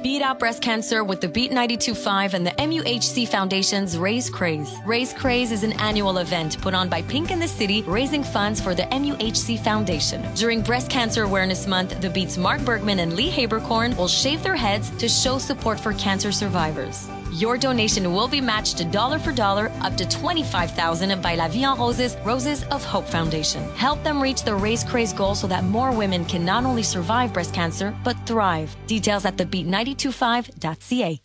Beat out breast cancer with the Beat 92.5 and the MUHC Foundation's Raise Craze. Raise Craze is an annual event put on by Pink in the City, raising funds for the MUHC Foundation. During Breast Cancer Awareness Month, the Beat's Mark Bergman and Lee Habercorn will shave their heads to show support for cancer survivors. Your donation will be matched dollar for dollar up to $25,000 by La Vie en Roses, Roses of Hope Foundation. Help them reach the Raise Craze goal so that more women can not only survive breast cancer, but thrive. Details at thebeat925.ca.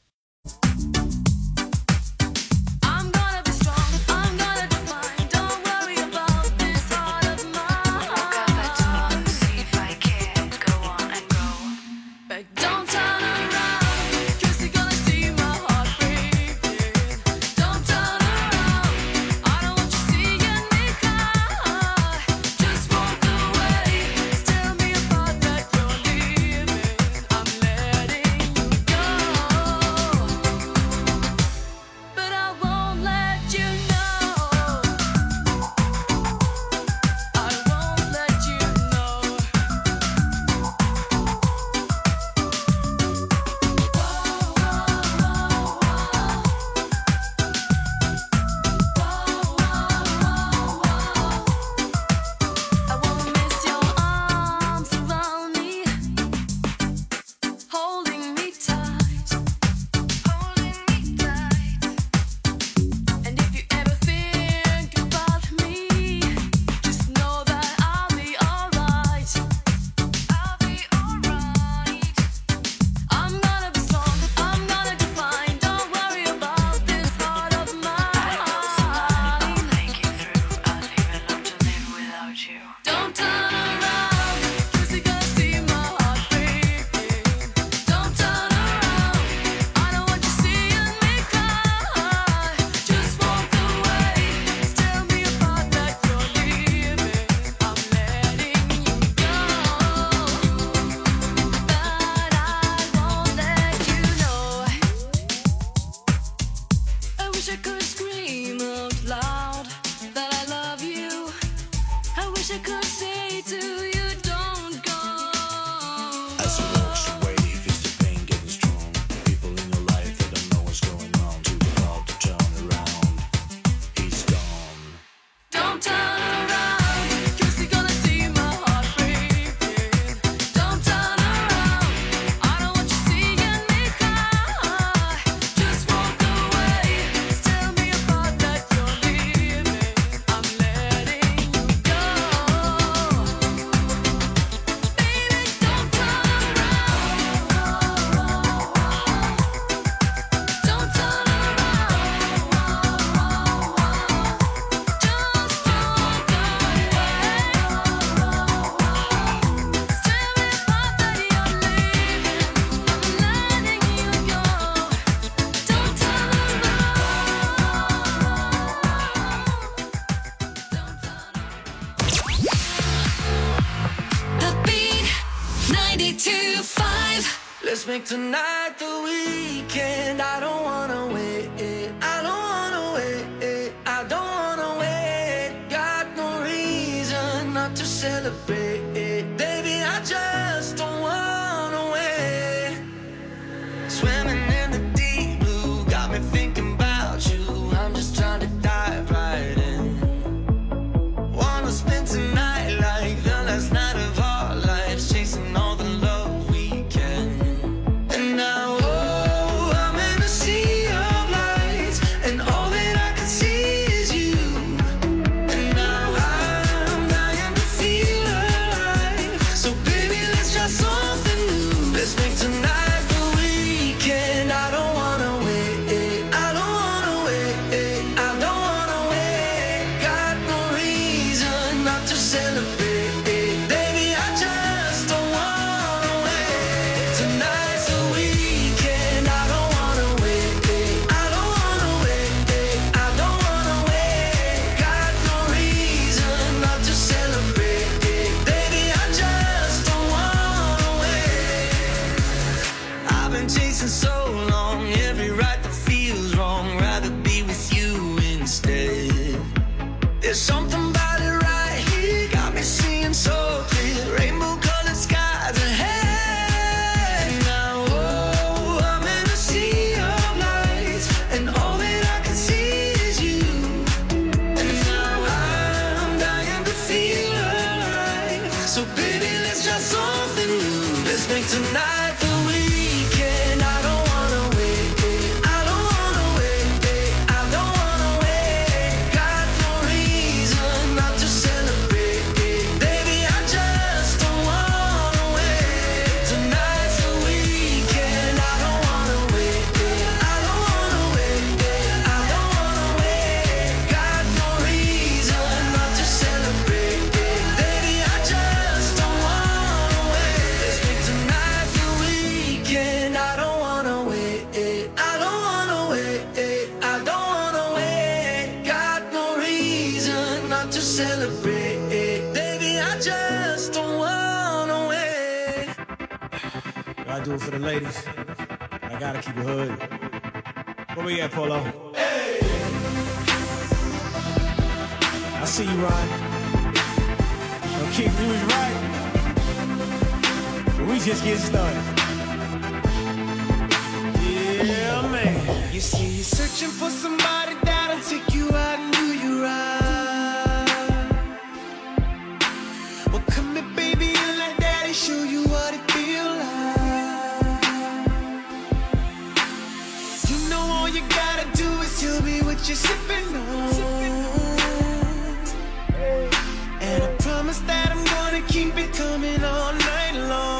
Make tonight the weekend. I don't wanna wait. I don't wanna wait. I don't wanna wait. Got no reason not to celebrate. Baby, I just don't wanna wait. Swimming in the deep blue got me thinking about you. I'm just trying to dive right in. Wanna spend tonight like the last night of our lives, chasing all the love. There's something about it right here, got me seeing so clear. Rainbow colored skies ahead. Now, oh, Gotta do it for the ladies. I gotta keep it hood. Where we at, Polo? Hey! I see you, Ron. No, Keith, you was right. But we just getting started. Yeah, man. You see, you're searching for somebody that'll take you out and do you right. Well, come here, baby, and let daddy show you what it feels like. You know all you gotta do is tell me what you're sipping on. And I promise that I'm gonna keep it coming all night long.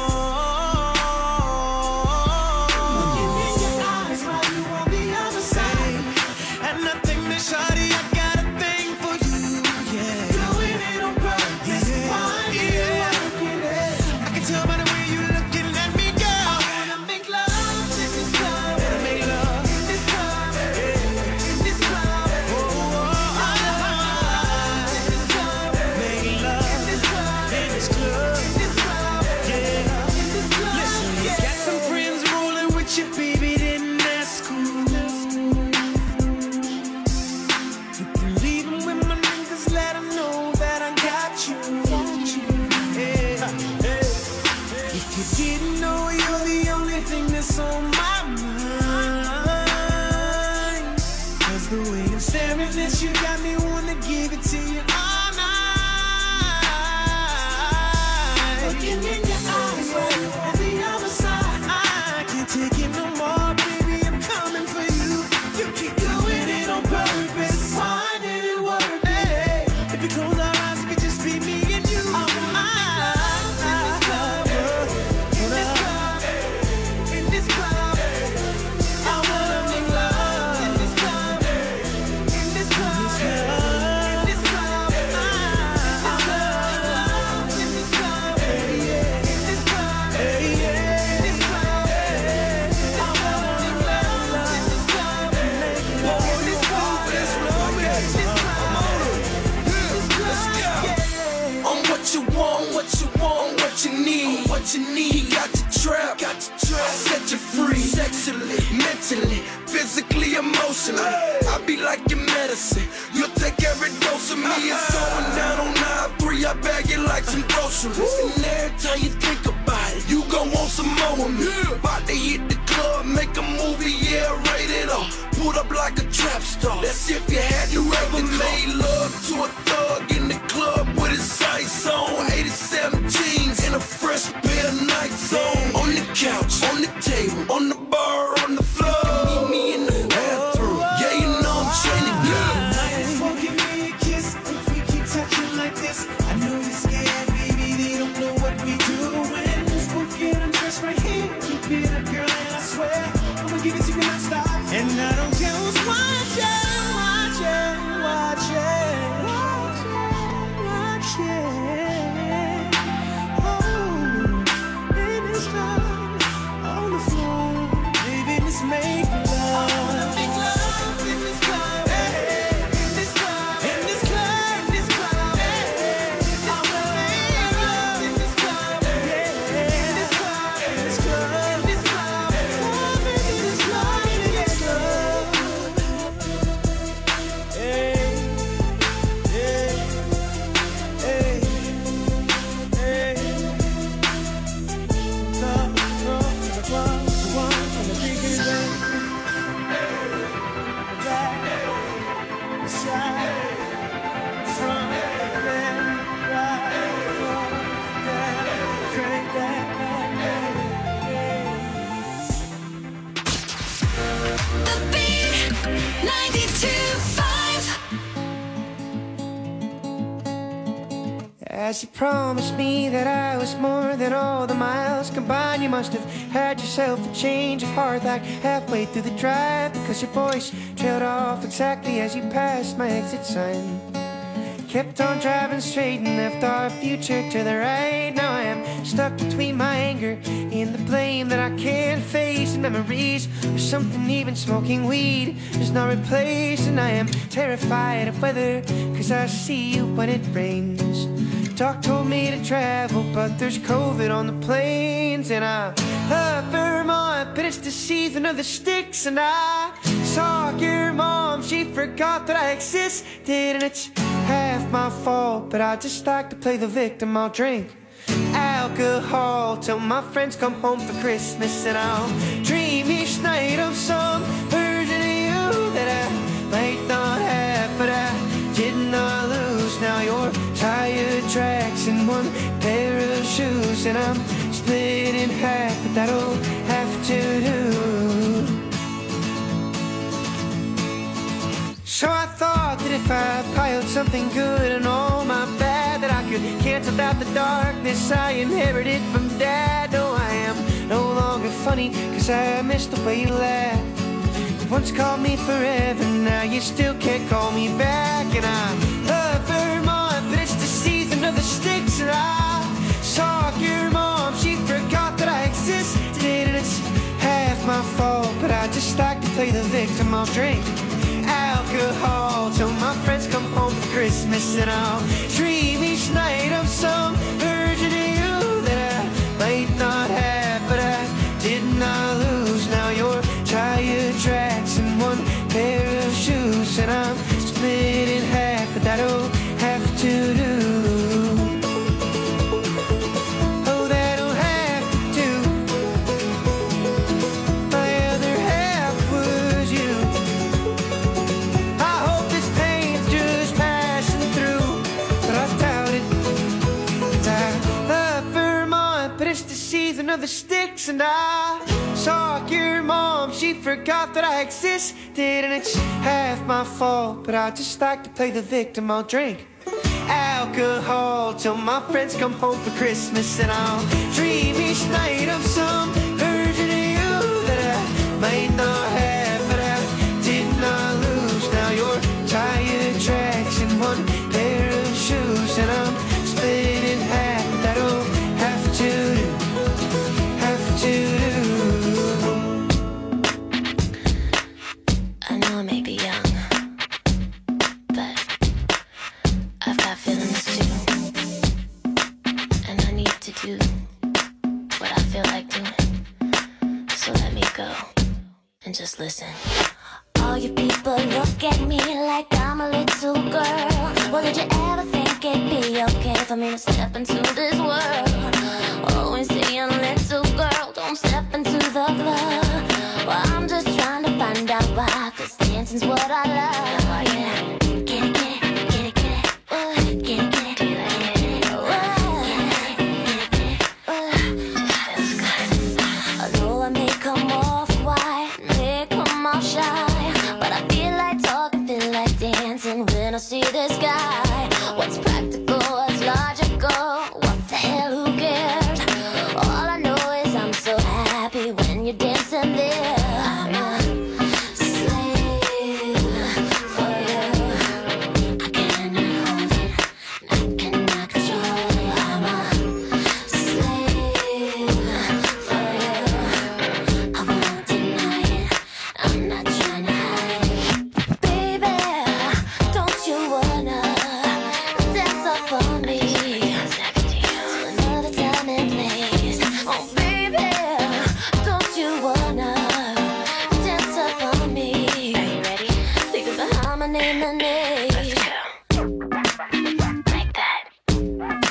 Shawty, I got a thing for you, yeah. Doing it on purpose, yeah. I can tell by the way you looking at me, girl. I wanna make love in this club. Wanna make love in this club, yeah. In this club, oh, I in this club. Make love in this club, in this club, in this club, yeah. In this club, listen, you got some friends rolling with you, baby, then that's cool. On my mind, 'cause the way I'm staring at you got me wanna give it to you all night. Looking in your eyes while you on the other side, I can't take it no more, baby, I'm coming for you. You keep doing it on purpose, finding it worth it. If you close our eyes, it could just be me and you. What you need, got to trap, set you free, sexually, mentally, physically, emotionally. I be like your medicine, you'll take every dose of me. It's going down on 9-3, I bag it like some groceries. And every time you think about it, you gon' want some more of me. About to hit the club, make a movie, yeah, rated R. Put up like a trap star. That's if you had you ever made love to a thug in the club with his sights on. 87 jeans and a fresh pair of Nikes on. On the couch, on the table, on the bar, on the floor. Meet me in the bathroom. Yeah, you know I'm trying to get. Just won't give me a kiss if we keep touching like this. I know you're scared, baby. They don't know what we doing. Just won't get undressed right here. Keep it up, girl, and I swear I'ma give it to you non-stop. And I don't care who's watching. Make love. I wanna make love in this club, hey. In this club, in this club, in this club, hey. I wanna make love in this club, yeah. In this club, in this club, in this club, love in this club, in this club. Hey, hey, hey, hey. Club, club, club, one, and the big is there. As you promised me that I was more than all the miles combined, you must have had yourself a change of heart like halfway through the drive, because your voice trailed off exactly as you passed my exit sign. Kept on driving straight and left our future to the right. Now I am stuck between my anger and the blame that I can't face, and memories of something even smoking weed does not replace. And I am terrified of weather, cause I see you when it rains. Doc told me to travel, but there's COVID on the planes. And I love Vermont, but it's the season of the sticks. And I saw your mom, she forgot that I existed. And it's half my fault, but I just like to play the victim. I'll drink alcohol till my friends come home for Christmas. And I'll dream each night of some version of you that I might not have, but I did not lose. Now your tire tracks in one pair of shoes, and I'm split in half, but that'll have to do. So I thought that if I piled something good and all my bad, that I could cancel out the darkness I inherited from Dad. No, I am no longer funny, cause I missed the way you laughed. You once called me forever, now you still can't call me back. And I love Vermont, but it's the season of the sticks. And I saw your mom, she forgot that I existed. And it's half my fault, but I just like to play the victim. I'll drink alcohol till my friends come home for Christmas. And I'll dream each night of some version of you that I might not have, but I did not lose. Now your tire tracks in one pair of shoes, and I'm split in half, but that'll have to do. Oh, that'll have to do. My other half was you. I hope this pain's just passing through, but I doubt it. 'Cause I love Vermont, but it's the season of the sticks. And I saw your mom, she forgot that I existed. And it's half my fault, but I just like to play the victim. I'll drink alcohol till my friends come home for Christmas. And I'll dream each night of some version of you that I might not have, but I did not lose. Now your tire tracks in one pair of shoes, and I'm split in half. That'll have to do, have to do. I know I may be young, but I've got feelings too, and I need to do what I feel like doing. So let me go and just listen. All you people look at me like I'm a little girl. Well, did you ever think it'd be okay for me to step into this world? Always saying, little girl, don't step into the club. Well, I'm just trying to find out why, 'cause dancing's what I love. Yeah. Get it, get it, get it, get it. Get it, get it, get it, get it. Feels good. Although I may come off white, may come off shy, but I feel like talking, feel like dancing when I see this guy. What's practical, what's logical, what the hell, who cares? All I know is I'm so happy when you're dancing there. I'm a slave for you. I cannot hold it, I cannot control it. I'm a slave for you. I won't deny it, I'm not trying to hide it. Baby, don't you wanna dance up on me to another time and place? Oh baby, don't you wanna dance up on me? Are you ready? Think of how my name and name. Let's go. Like that. You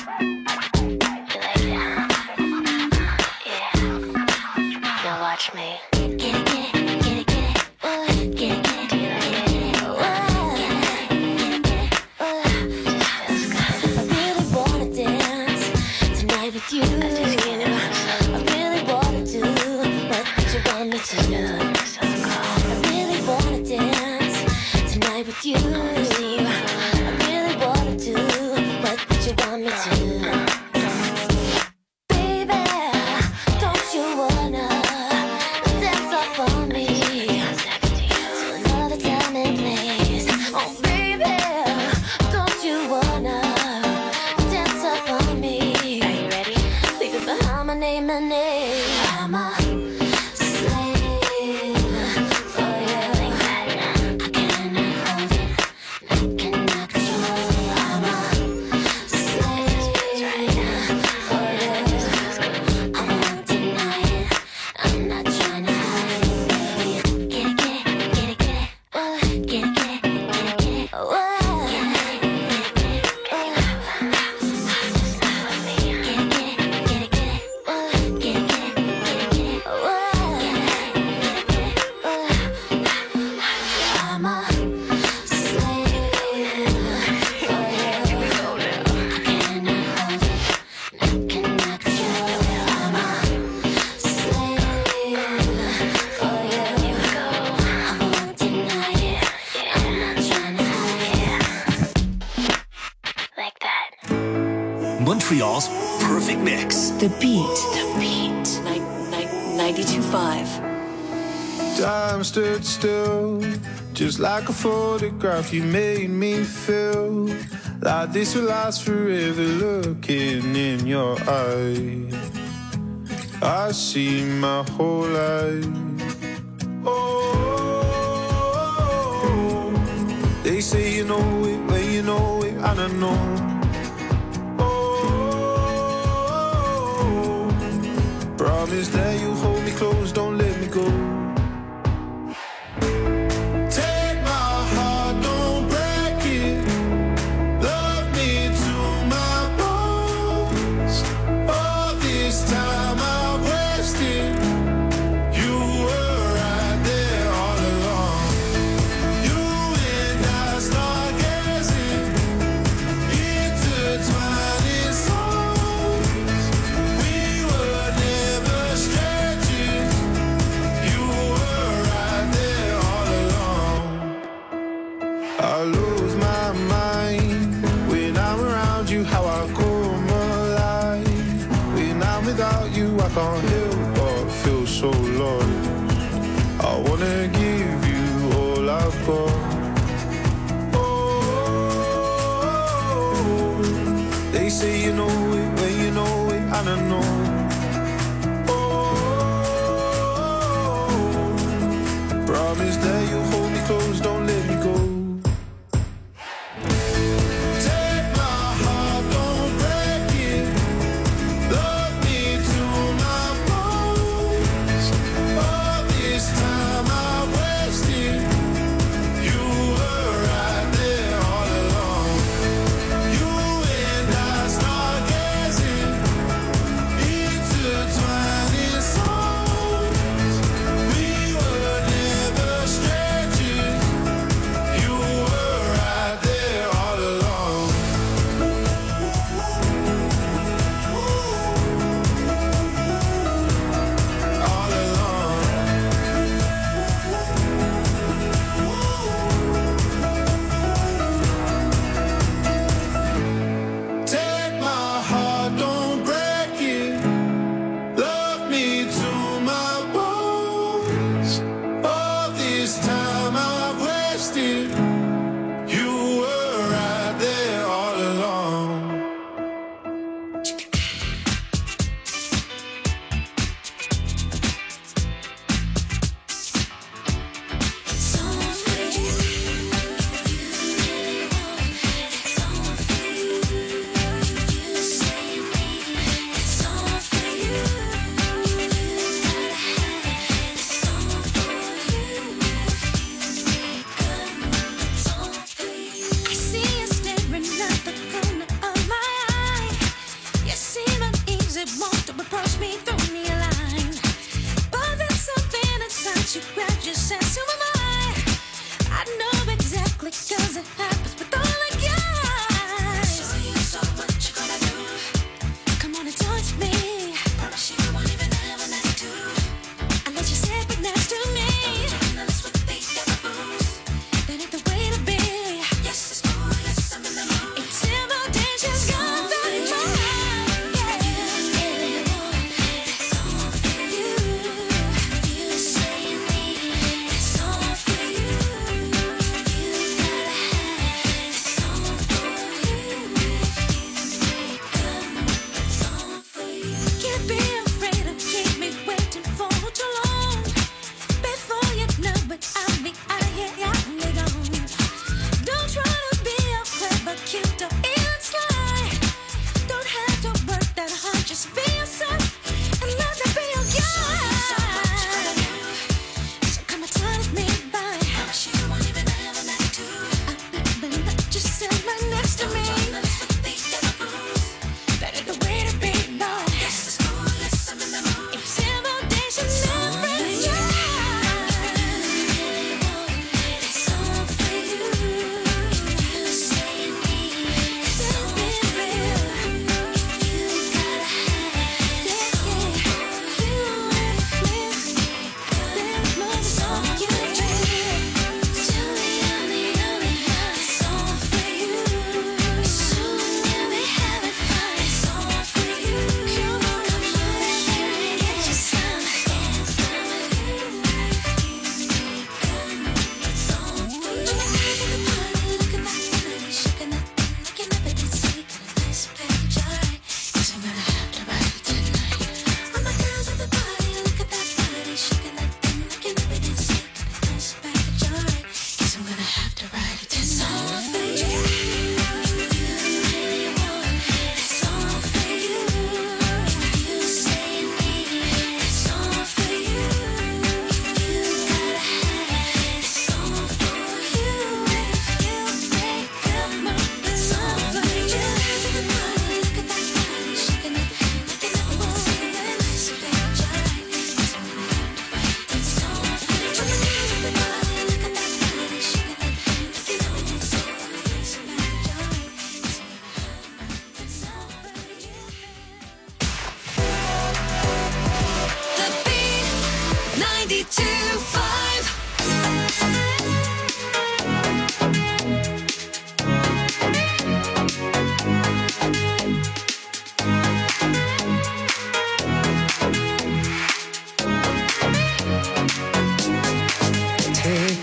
like it, huh? Yeah. Now watch me. Get it, get it, get it, get it. Get it, get it, get it, get it. Feels good. I really wanna dance tonight with you. I really wanna do what you want me to do. I really wanna dance tonight with you. I really wanna do what you want me to. Baby, don't you wanna dance up on me to another time and place? Oh baby, don't you wanna dance up on me? Are you ready? Think of my name and name. I'm a slave Montreal's perfect mix. The Beat. 92.5. Time stood still, just like a photograph. You made me feel like this will last forever. Looking in your eyes, I see my whole life. Oh, they say you know it when you know it, and I know. Oh, promise that you hold me close, don't let me go. I can't help but feel so lost. I wanna give you all I've got. Oh, they say you know it when you know it, and I know. Oh, promise that you hold me close, don't let me go.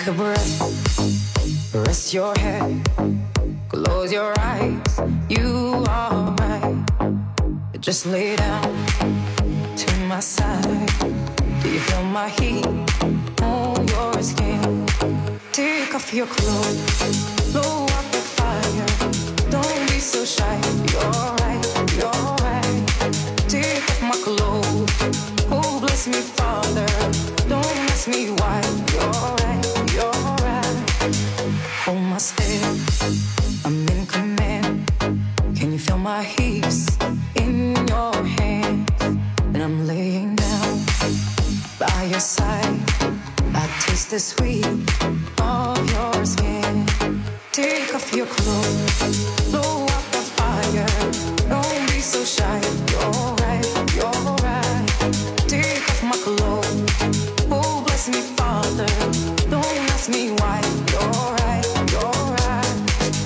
Take a breath, rest your head, close your eyes, you are right. Just lay down to my side. Do you feel my heat on your skin? Take off your clothes, blow out the fire. Don't be so shy, you're right, you're right. Take off my clothes, oh bless me Father. Don't ask me why, you're right, you're right. Hold my step, I'm in command. Can you feel my heat in your hands? And I'm laying down by your side. I taste the sweet of your skin. Take off your clothes, blow out the fire. Don't be so shy, you're right, you're right. Take off my clothes, oh bless me Father. Don't ask me why, you're right, you're right.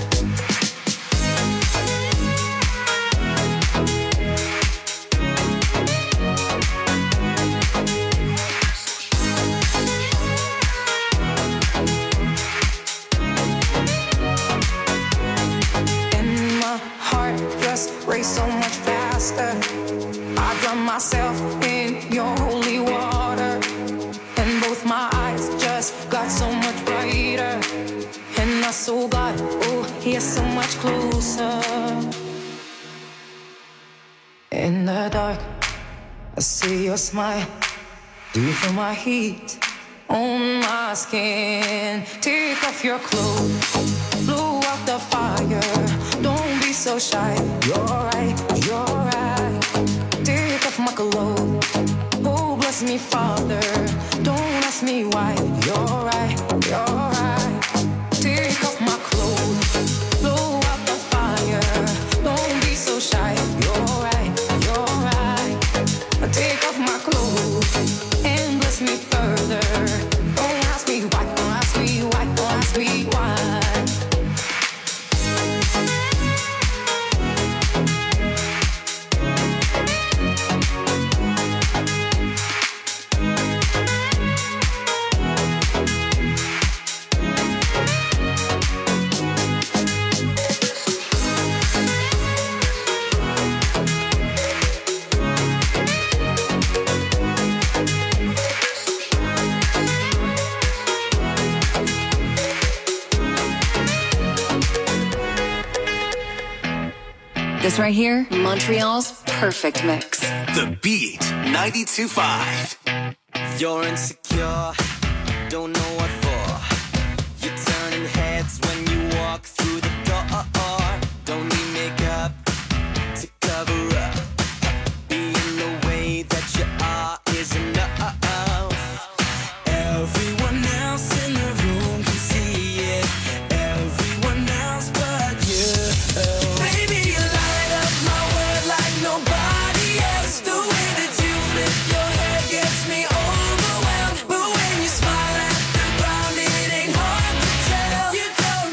Race so much faster. I drown myself in your holy water, and both my eyes just got so much brighter. And I saw God, oh, He is so much closer. In the dark, I see your smile. Do you feel my heat on my skin? Take off your clothes, blow out the fire. Don't be so shy, you're right, you're right. Take off my clothes, oh bless me Father. Don't ask me why, you're right, you're right. Take off my clothes, blow out the fire. Don't be so shy, you're right, you're right. Take off my clothes and bless me further. Don't ask me why, don't ask me why, don't ask me why. This right here, Montreal's perfect mix. The Beat 92.5. You're insecure, don't know what for. You're turning heads when you walk through the door. Don't need makeup to cover up. Being the way that you are is enough. Everyone else in the room can see it. Everyone else but you. Baby, you light up my world like nobody else. The way that you flip your hair gets me overwhelmed. But when you smile at the ground, it ain't hard to tell. You don't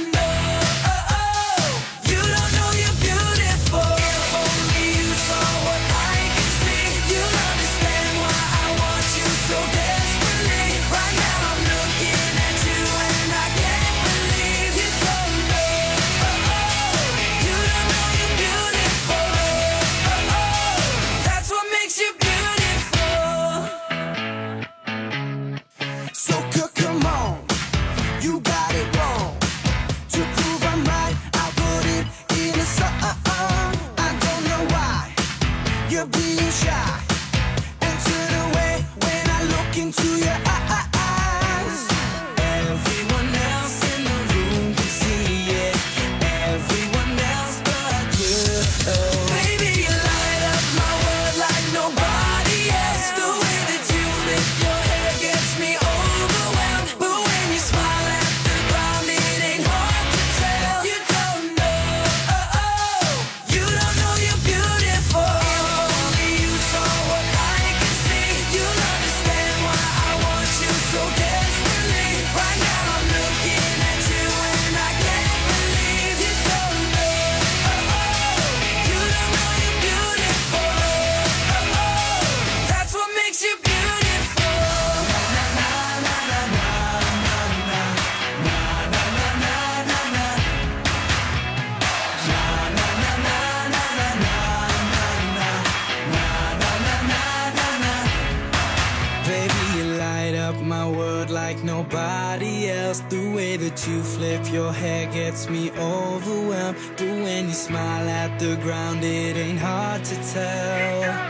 good like nobody else. The way that you flip your hair gets me overwhelmed. But when you smile at the ground, it ain't hard to tell.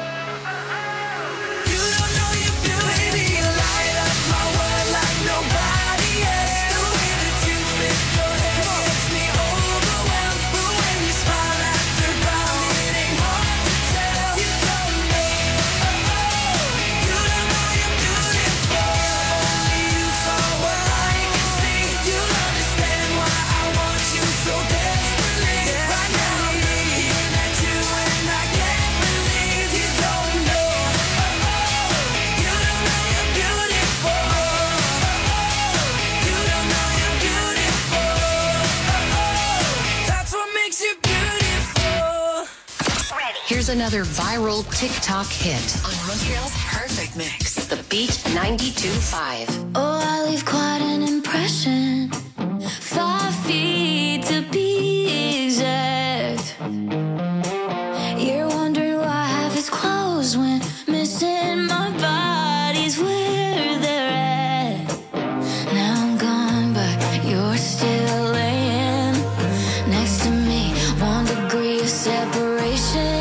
Here's another viral TikTok hit on Montreal's Perfect Mix. The Beat 92.5. Oh, I leave quite an impression. 5 feet to be exact. You're wondering why I have his clothes when missing my body's where they're at. Now I'm gone, but you're still laying next to me. 1 degree of separation.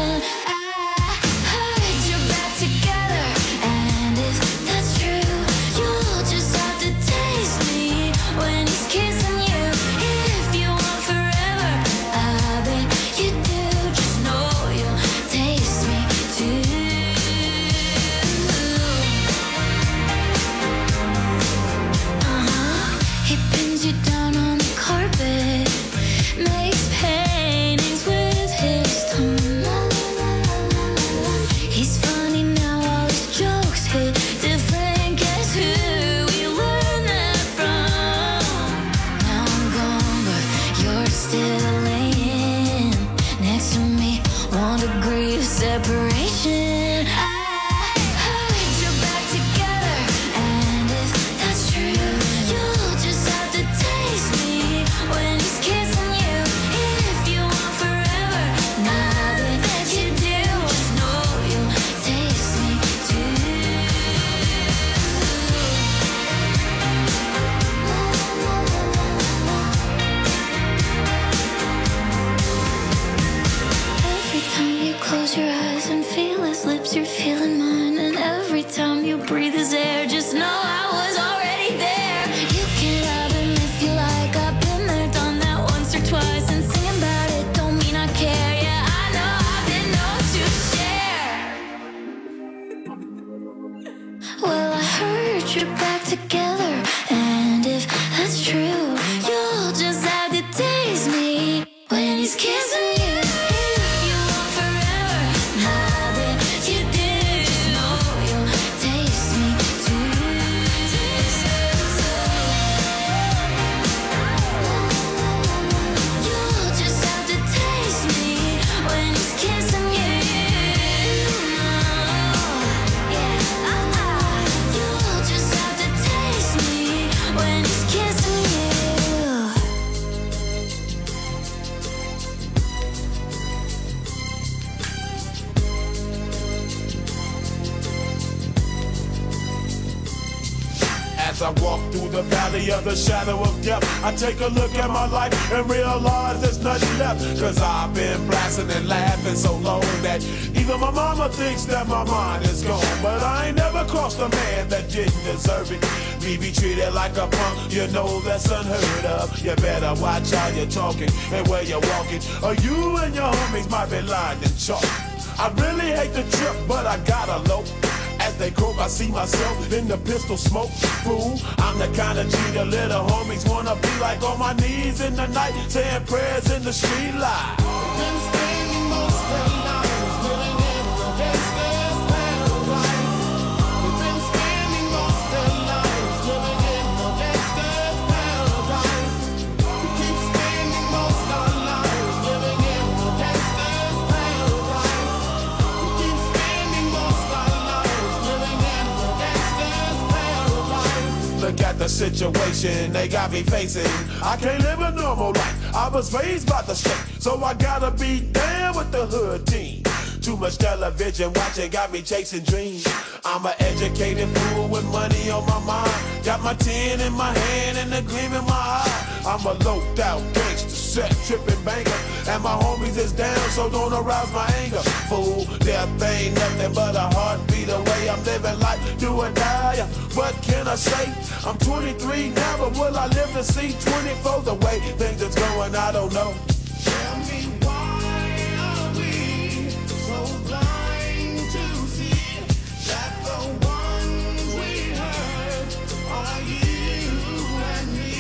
As I walk through the valley of the shadow of death, I take a look at my life and realize there's nothing left. Cause I've been blasting and laughing so long that even my mama thinks that my mind is gone. But I ain't never crossed a man that didn't deserve it. Me be treated like a punk, you know that's unheard of. You better watch how you're talking and where you're walking, or you and your homies might be lying in chalk. I really hate the trip, but I gotta low. As they croak, I see myself in the pistol smoke. Fool, I'm the kind of G the little homies wanna be like, on my knees in the night, saying prayers in the street light. Been standing most of the night, living in the gangster's paradise. We've been standing most of the night, living in the gangster's paradise. We keep standing most of the night, living in the gangster's paradise. We keep standing most of the night, living in the gangster's paradise. Look at the situation they got me facing. I can't live a normal life. I was raised by the state, so I gotta be down with the hood team. Too much television watching got me chasing dreams. I'm an educated fool with money on my mind. Got my 10 in my hand and a gleam in my eye. I'm a loped out gangster, set tripping banker, and my homies is down, so don't arouse my anger. Fool, death ain't nothing but a heartbeat away. I'm living life, do or die. What can I say? I'm 23 now, but will I live to see 24? The way things is going, I don't know. Tell me why are we so blind to see that the ones we hurt are you and me?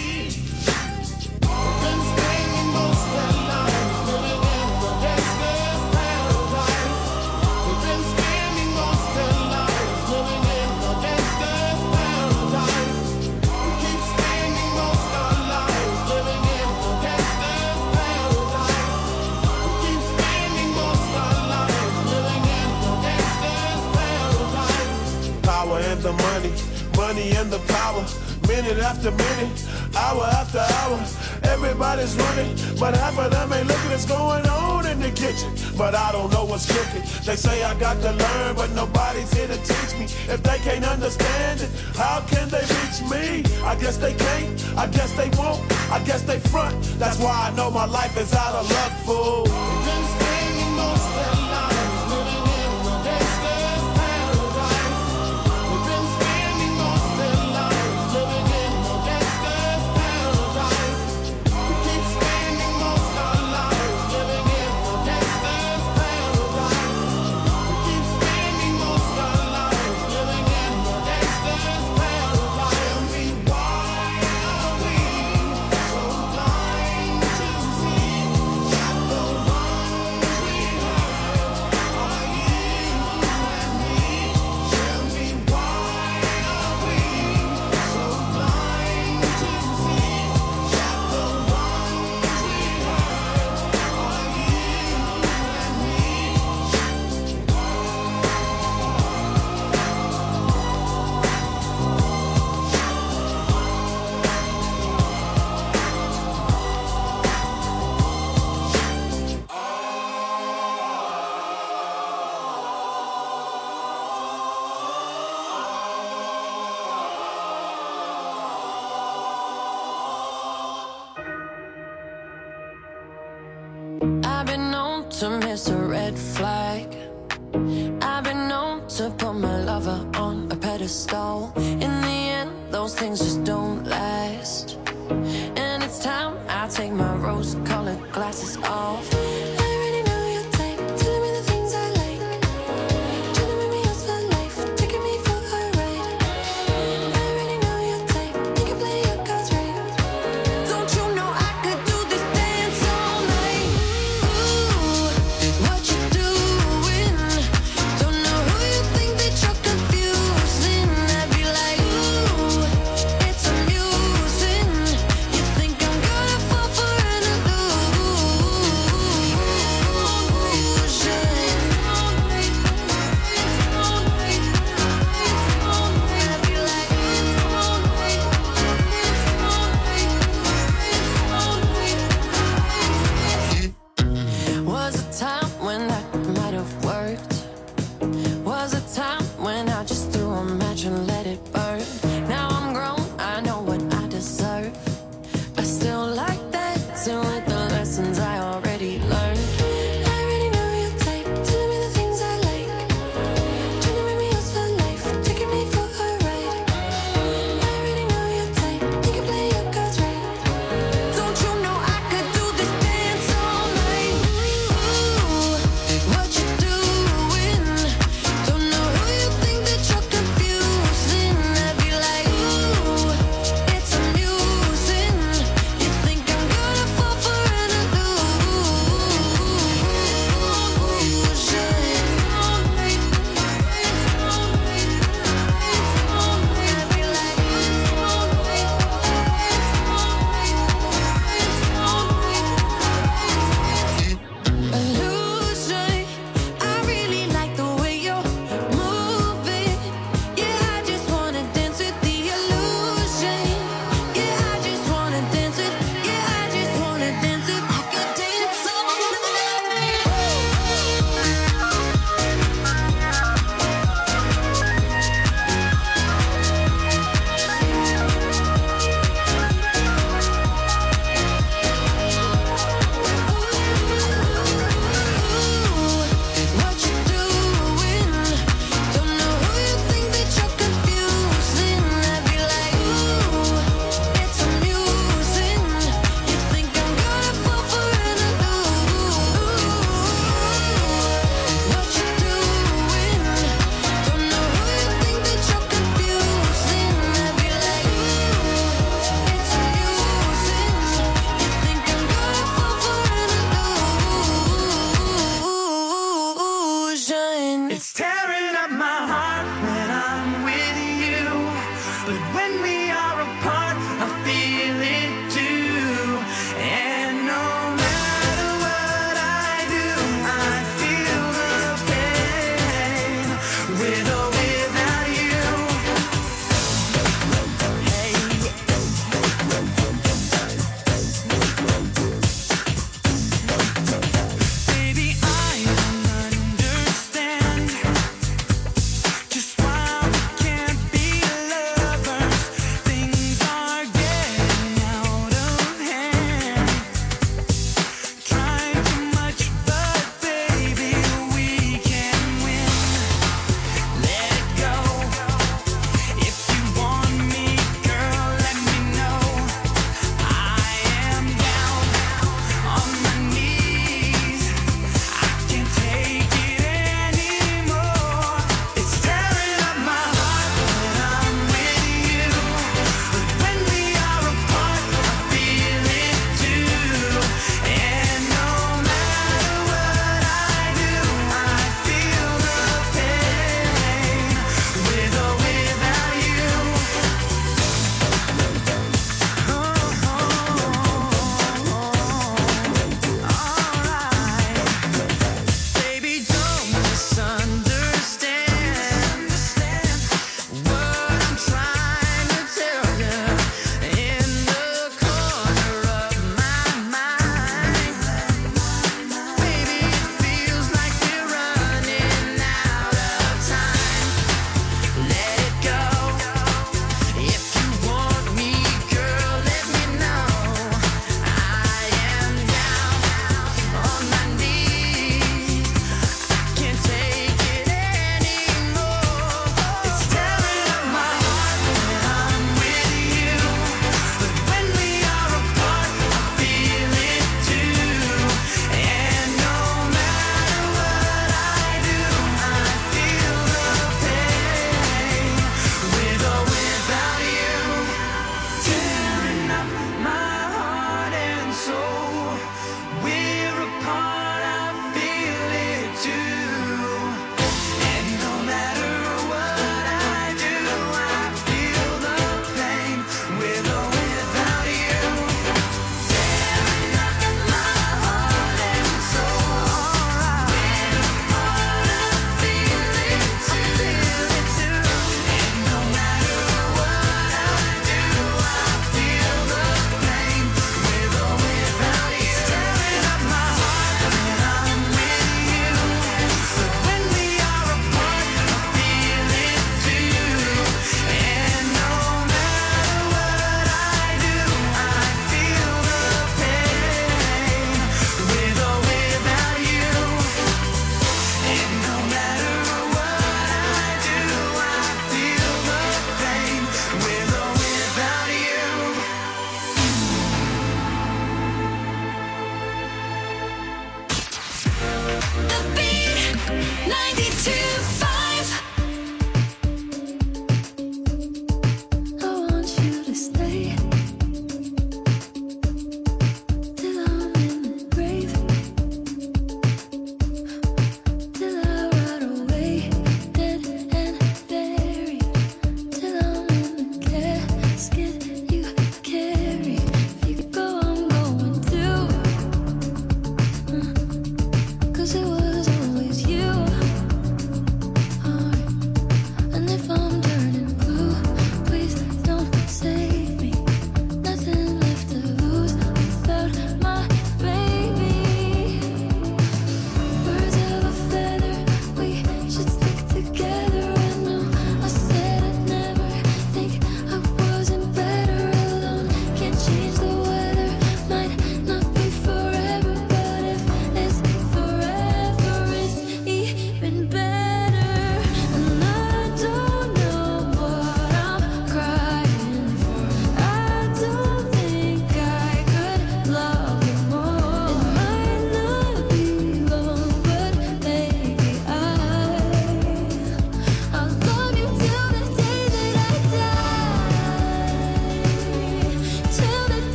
We've been spending most of our lives living in the gangster's paradise. We've been spending most of our lives living in the gangster's paradise. We keep spending most of our lives living in the gangster's paradise. We keep spending most of our lives living in the gangster's paradise. Power and the money, money and the power. Minute after minute, hour after hour, everybody's running, but half of them ain't looking what's going on in the kitchen. But I don't know what's cooking. They say I got to learn, but nobody's here to teach me. If they can't understand it, how can they reach me? I guess they can't, I guess they won't, I guess they front. That's why I know my life is out of luck, fool. We've been spending most of our lives living in the gangster's paradise. We've been spending most of our lives living in the gangster's paradise. We keep spending most of our lives living in the gangster's paradise. We keep spending most of our lives living in the gangster's paradise. Tell me why are we so blind to see that the ones we hurt are you and me? Tell me why are we so blind to see that the ones we hurt are you and me? I've been known to miss a red flag. I've been known to put my lover on a pedestal. In the end, those things just don't last. And it's time I take my rose-colored glasses off. I already know your type, telling me the things I like. Trying to make me yours for life, taking me for a ride. I already know your type, you can play your cards right. Don't you know I could do this dance all night? Ooh, what you doing? Don't know who you think that you're confusing. I'd be like, ooh, it's amusing. You think I'm gonna fall for an illusion?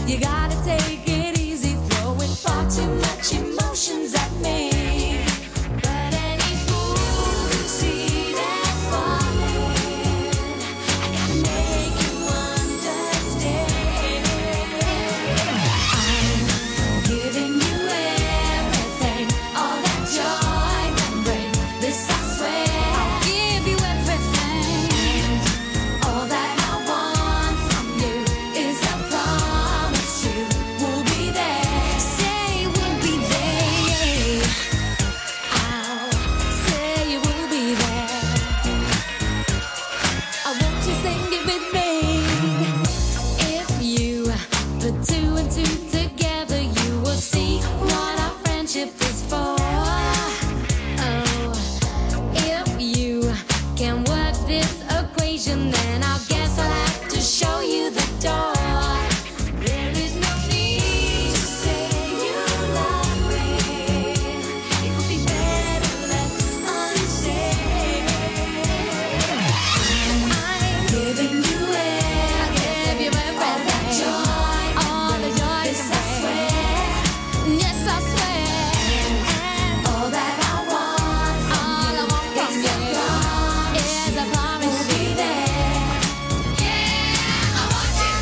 You gotta take it easy, throwing far too much emotions at me. But any fool can see that falling. I gotta make you understand. I'm giving you everything, all that joy can bring. This I swear, I'll give you everything. And all that I want from you is a promise you will be there. Say we'll be there. I'll say you will be there. I want you sing it with me. If you put two and two together, you will see what our friendship is for. Oh, if you can work this equation, then I guess I'll have to show you the door. There is no need to say you love me. It would be better left unsaid. I'm giving you everything, all that joy, all the joy. This I swear, yes I swear. And all that I want from you is a promise we'll be there. Yeah, I want you.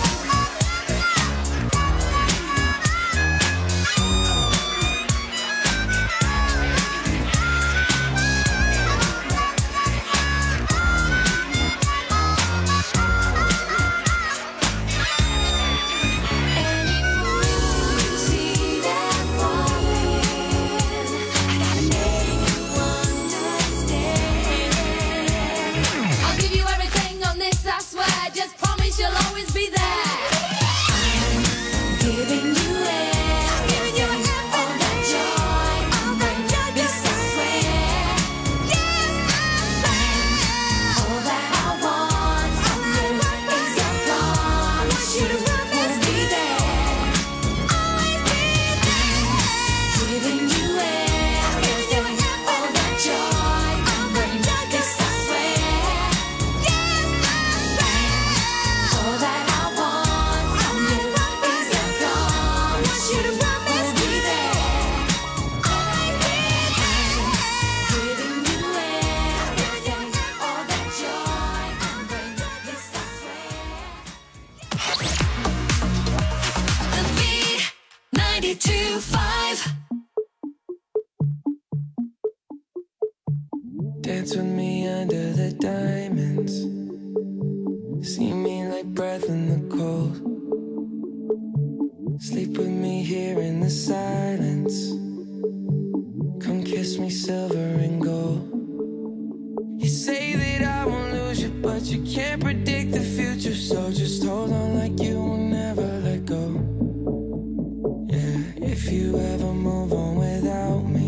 Any fool can see that falling. I gotta make you understand. I'll give you everything on this, I swear. Just promise you'll always be there. I'm giving you everything, all that joy, this I swear. Yes, I swear. All that I want from you is a promise you will be there. Always be there. Giving you everything, all that joy, this I swear. Yes, I swear. All that I want from you is a promise you will be there. Always be there. Giving you everything, all that joy, this I swear. The Beat 92.5. Dance with me under the diamonds. See me like breath in the cold. Sleep with me here in the silence. Come kiss me silver and gold. You say that I won't lose you, but you can't predict the future. So just hold on like you will never let go. Yeah, if you ever move on without me,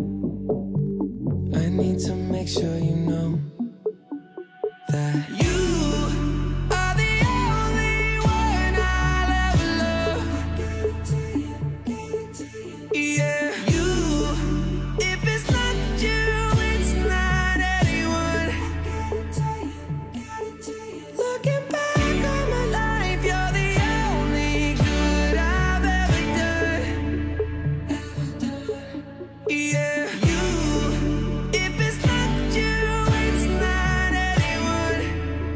I need to make sure you know that you are the only one I'll ever love. Yeah, you. If it's not you, it's not anyone. Looking back on my life, you're the only good I've ever done. Yeah, you. If it's not you, it's not anyone.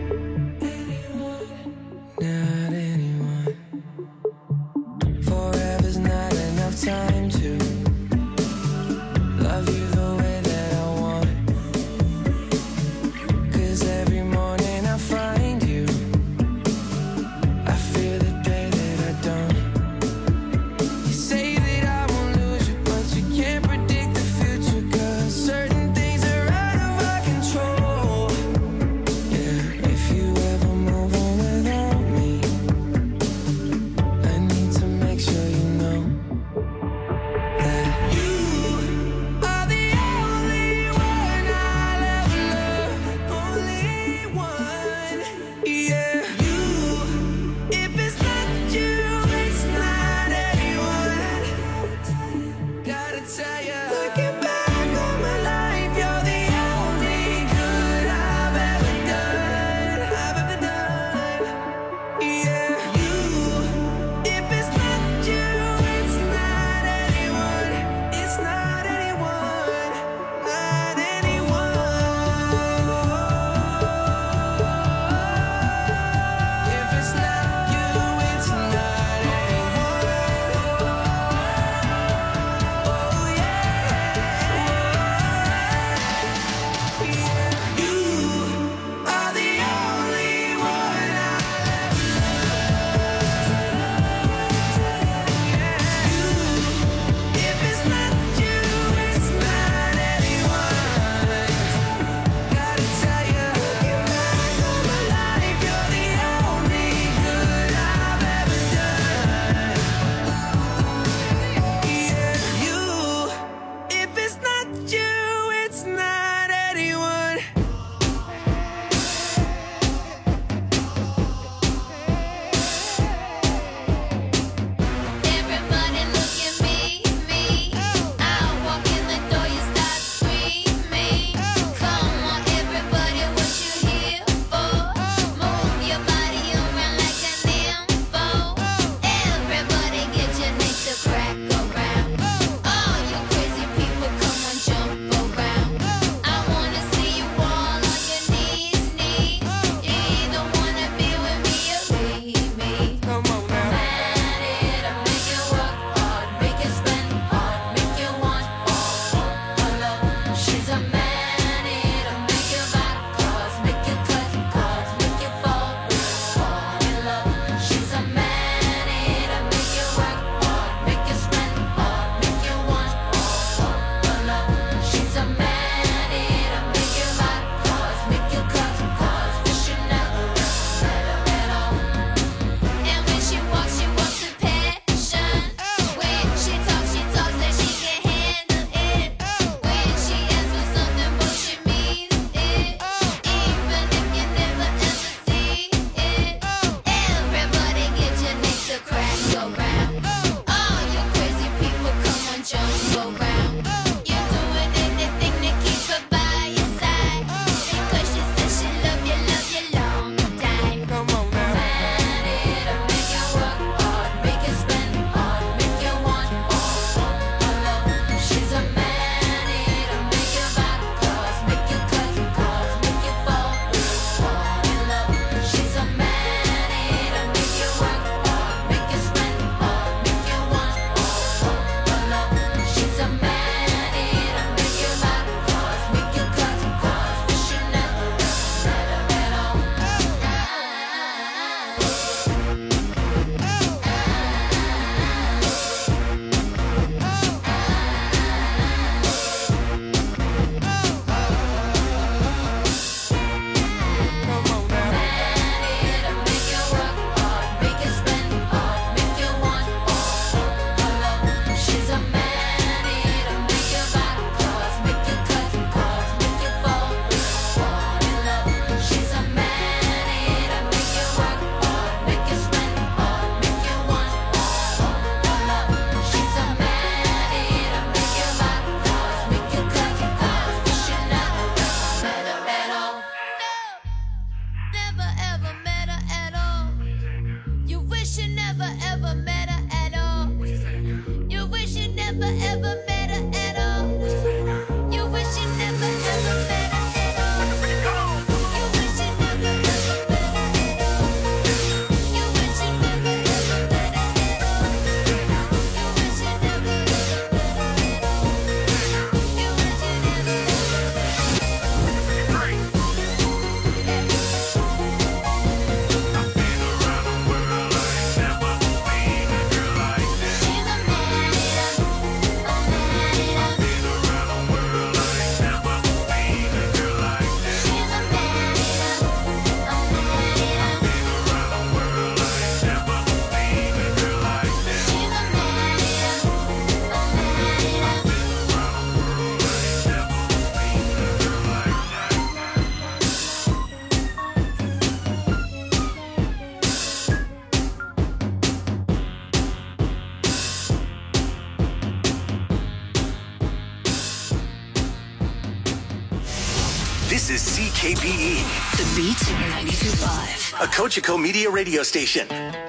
This is CKPE. The Beat 92.5. A Cogeco Media radio station.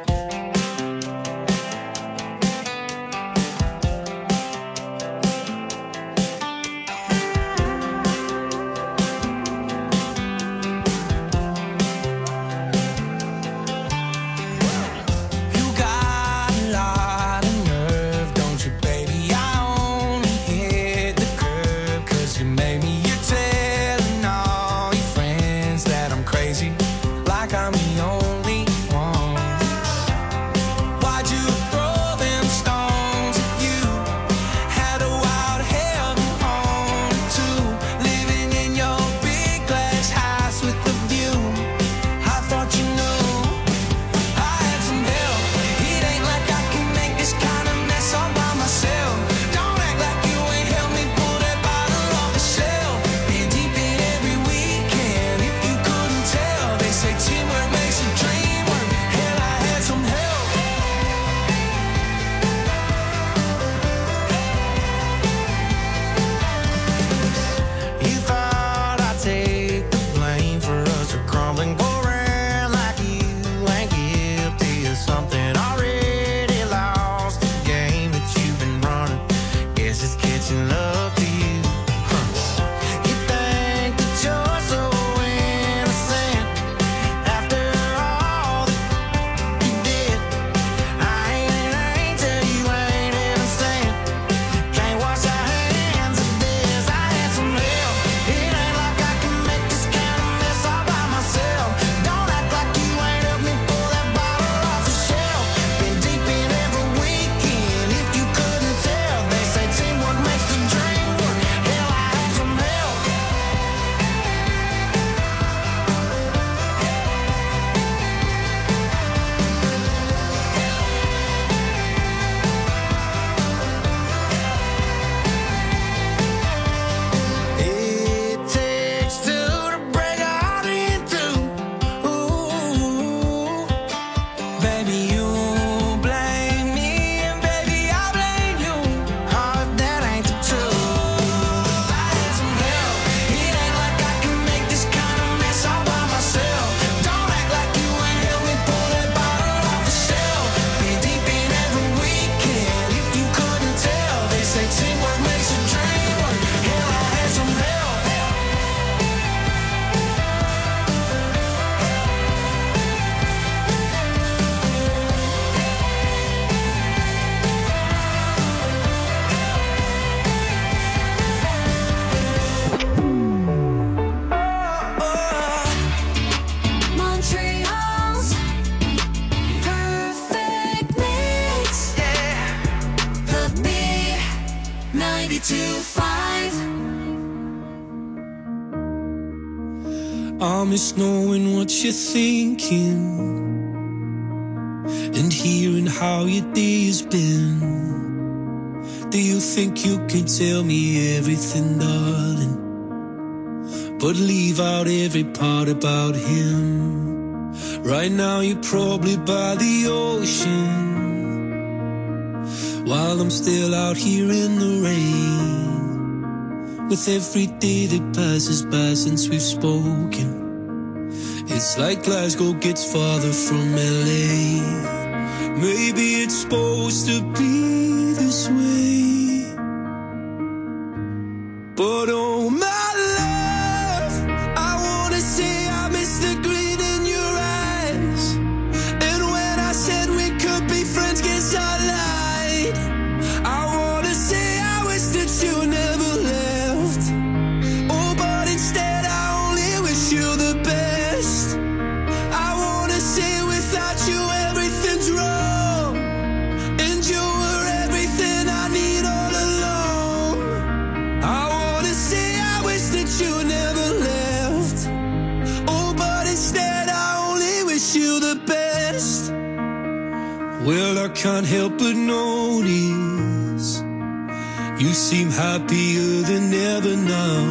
Like I'm the only one. I miss knowing what you're thinking and hearing how your day has been. Do you think you can tell me everything, darling, but leave out every part about him? Right now you're probably by the ocean, while I'm still out here in the rain. With every day that passes by since we've spoken, it's like Glasgow gets farther from LA. Maybe it's supposed to be this way, but oh my love, I wanna say I miss the green in your eyes. And when I said we could be friends, guess I lied. I wanna say I wish that you never left. Oh, but instead I only wish you the best. I wanna say without you everything's wrong, and you were everything I need all along. I wanna say I wish that you never left. Oh, but instead I only wish you the best. Well, I can't help but notice you seem happier than ever now.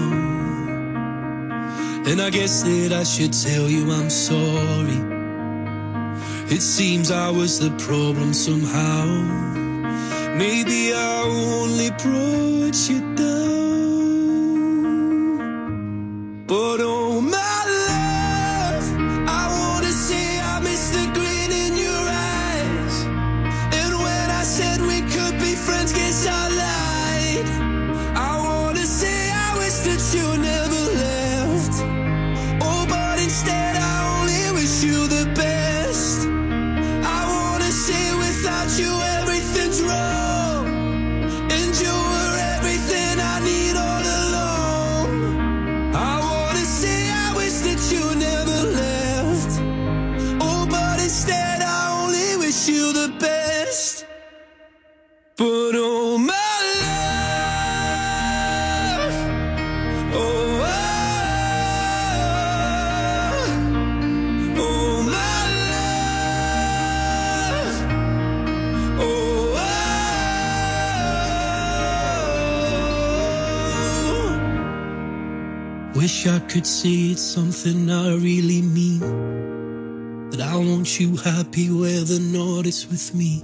And I guess that I should tell you I'm sorry. It seems I was the problem somehow. Maybe I only brought you down. But oh my love, I wanna say I miss the green in your eyes. And when I said we could be friends, guess I lied. I wanna say I wish that you never left. Oh, but instead I only wish you the best. I wanna say without you everything's wrong, and you were everything I need all along. I wanna say I wish that you never left. Oh, but instead I only wish you the best. But oh my love, oh, oh my love, oh, wish I could say it's something I really mean, that I want you happy where the north is with me.